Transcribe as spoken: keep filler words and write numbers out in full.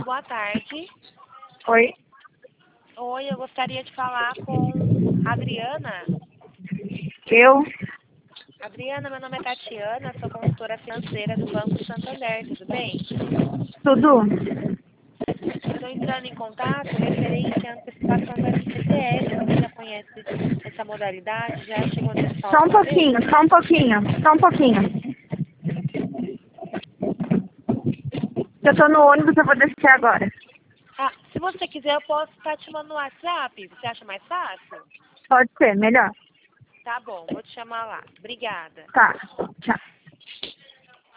boa tarde. Oi. Oi, eu gostaria de falar com a Adriana. Eu? Adriana, meu nome é Tatiana, sou consultora financeira do Banco Santander, tudo bem? Tudo? Estou entrando em contato referente à antecipação do F G T S. Você já conhece essa modalidade? Já chegou a antecipar Só um alguma vez? pouquinho, só um pouquinho, só um pouquinho. Eu tô no ônibus, eu vou descer agora. Ah, se você quiser, eu posso estar te mandando no WhatsApp. Você acha mais fácil? Pode ser, melhor. Tá bom, vou te chamar lá. Obrigada. Tá, tchau.